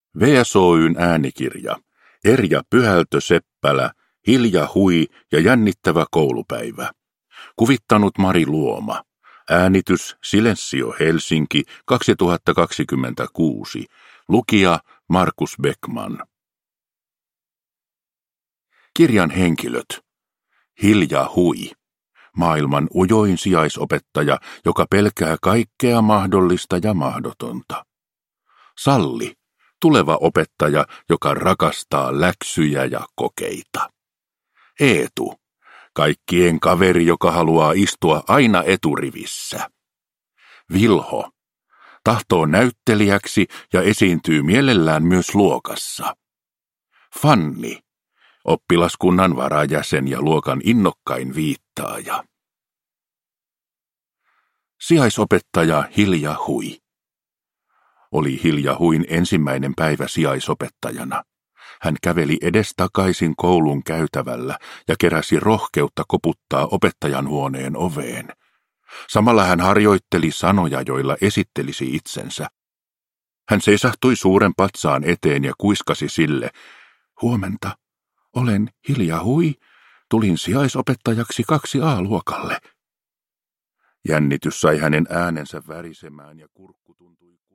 VSOY:n äänikirja. Erja Pyhältö-Seppälä, Hilja Hui ja jännittävä koulupäivä. Kuvittanut Mari Luoma. Äänitys Silensio Helsinki 2026. Lukija Markus Beckman. Kirjan henkilöt. Hilja Hui. Maailman ujoin sijaisopettaja, joka pelkää kaikkea mahdollista ja mahdotonta. Salli. Tuleva opettaja, joka rakastaa läksyjä ja kokeita. Eetu. Kaikkien kaveri, joka haluaa istua aina eturivissä. Vilho. Tahtoo näyttelijäksi ja esiintyy mielellään myös luokassa. Fanni. Oppilaskunnan varajäsen ja luokan innokkain viittaaja. Sijaisopettaja Hilja Hui. Oli Hilja Huin ensimmäinen päivä sijaisopettajana. Hän käveli edestakaisin koulun käytävällä ja keräsi rohkeutta koputtaa opettajan huoneen oveen. Samalla hän harjoitteli sanoja, joilla esittelisi itsensä. Hän seisahtui suuren patsaan eteen ja kuiskasi sille: "Huomenta, olen Hilja Hui, tulin sijaisopettajaksi 2A-luokalle." Jännitys sai hänen äänensä värisemään ja kurkku tuntui